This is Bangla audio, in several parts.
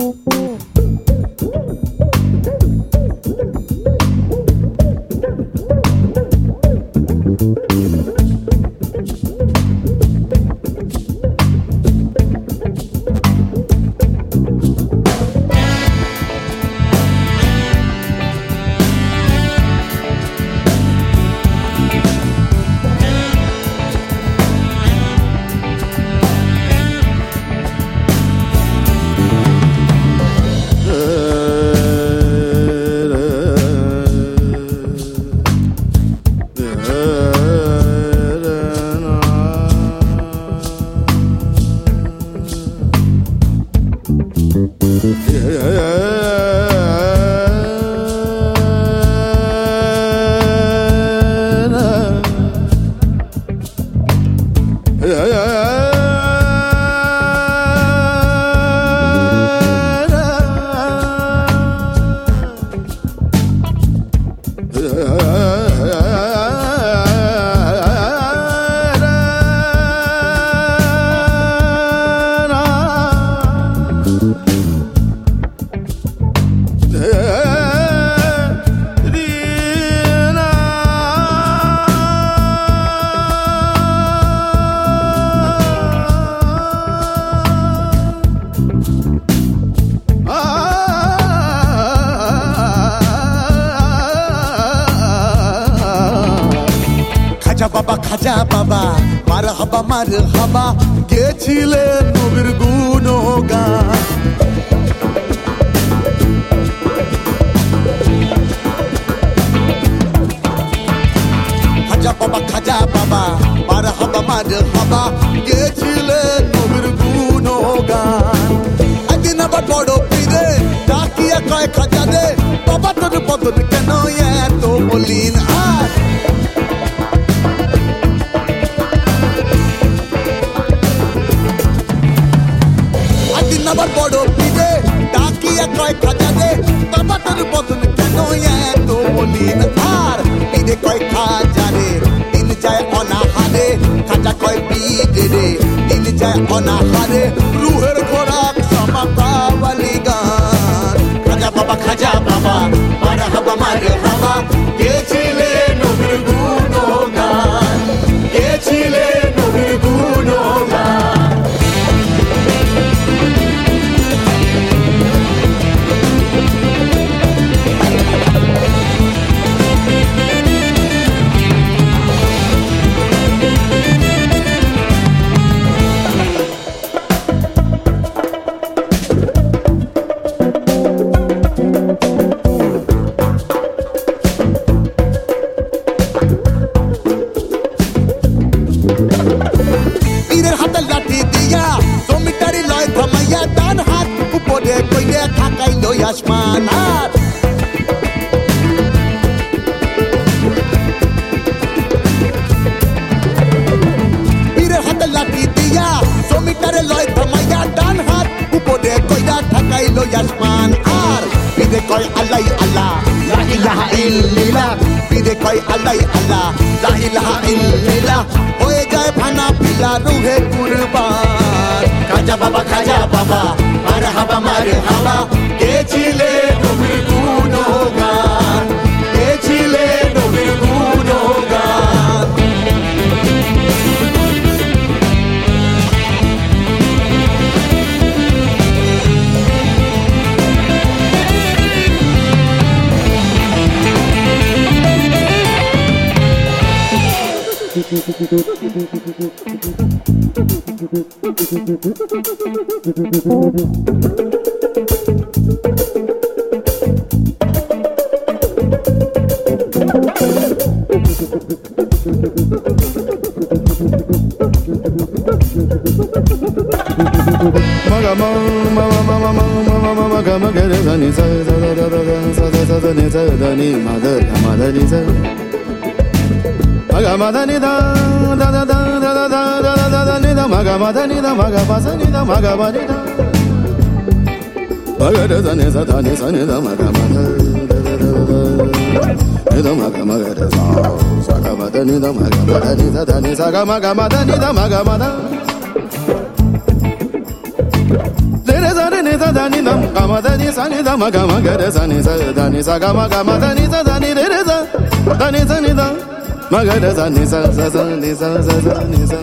খাজা বাবা মারহাবা গেছিলেন নবীর গুণগান খাজা বাবা মারহাবা গেছিলেন নবীর গুণগান একদিন আবার বড় পীরে ডাকিয়া কয় খাজা রে বাবা তোর বদন কেন এত বলিন আর আবার বড় পীরে ডাকিয়া কয় খাজা রে বাবা তোর বদন কেন এত বলিন আর পীরে কয় খাজা রে দিন যায় অনাহারে খাজা কয় পীরে রে দিন যায় অনাহারে রুহের খোরাক সমাপাওয়ালি গান খাজা বাবা মারহাবা গেছিলে নবীর গুণগান গেছিলে নবীর গুণগান পীরের হাতে লাঠি দিয়া জমিটারি লয় থামাইয়া ডান হাত উপরে কইয়া থাকাইল আসমান আর পীরের হাতে লাঠি দিয়া জমিটারি লয় থামাইয়া ডান হাত উপরে কইয়া থাকাইল আসমান আর পীরে কয় আল্লাহ আল্লাহ লা ইলাহা ইল্লাল্লাহ পীরে কয় আল্লাহ আল্লাহ লা ইলাহা ইল্লাল্লাহ হয়ে যায় ভানা পিলা রুহে কুরবান খাজা বাবা মারহাবা গেছিলে নবীর গুণগান গেছিলে নবীর গুণগান Dere sa ni sa da ni dam ga ma da ni sa ni da ma ga re sa ni sa da ni sa ga ma da ni sa da ni re re sa da ni sa ni da ma ga re sa ni sa ni sa ni sa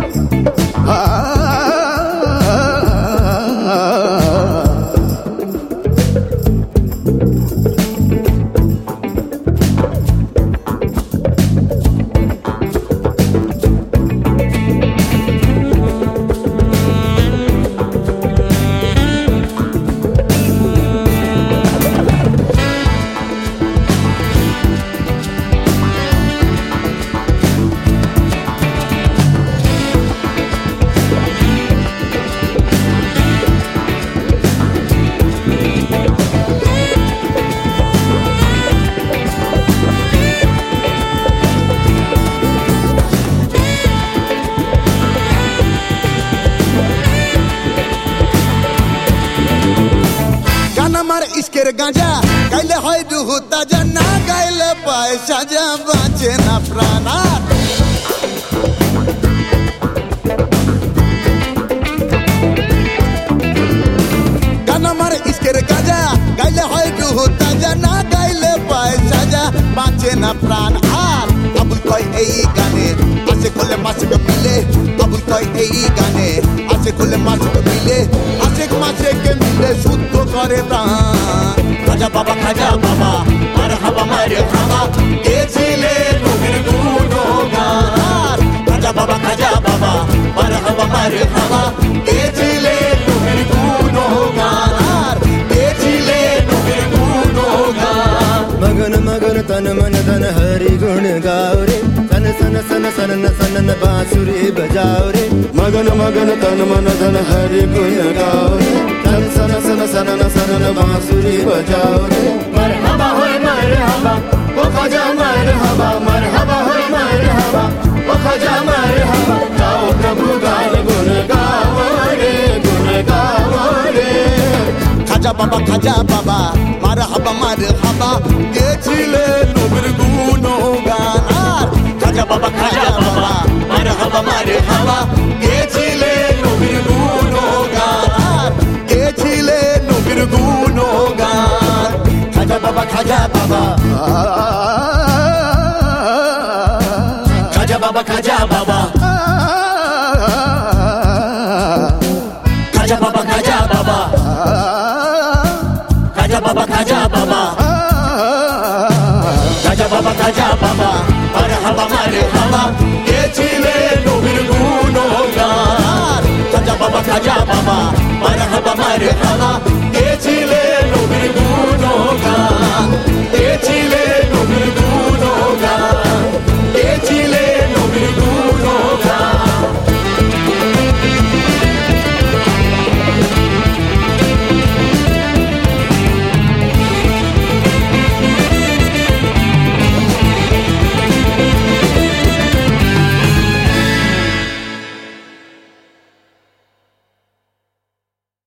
আমার ইশকের গাঁজা গাইলে হয় রুহু তাজা না গাইলে পায় সাজা বাঁচে না প্রাণ গান আমার ইশকের গাঁজা গাইলে হয় রুহু তাজা না গাইলে পায় সাজা বাঁচে না প্রাণ আর আবুল কয় এই গানে আসে কোলে মাসে মিলে আবুল কয় এই গানে আসে কোলে মাসে মিলে আসে মাসে কে মিলে শুদ্ধ করে প্রাণ খাজা বাবা মারহাবা মারহাবা গেছিলে নবীর গুণগান খাজা বাবা মারহাবা মারহাবা গেছিলে নবীর গুণগান গেছিলে নবীর গুণগান मगन मगन तन मन धन हरि गुण गाओ रे सन सन सन सन सन बांसुरी बजाओ रे मगन मगन तन मन धन हरि गुण गाओ रे सन सन सन सन सन बांसुरी बजाओ रे मरहबा होय मरहबा ओ खाजा मरहबा मरहबा होय मरहबा ओ खाजा मरहबा गाओ प्रभु गान गुण गाओ रे খাজা বাবা মারহাবা গেছিলে নবীর গুণগান আর খাজা বাবা মারহাবা গেছিলে নবীর গুণগান আর গেছিলে নবীর গুণগান খাজা বাবা খাজা বাবা খাজা বাবা খাজা বাবা খাজা বাবা খাজা বাবা খাজা বাবা খাজা বাবা খাজা বাবা খাজা বাবা মারহাবা গেছিলে নবীর গুণগান খাজা বাবা খাজা বাবা মারহাবা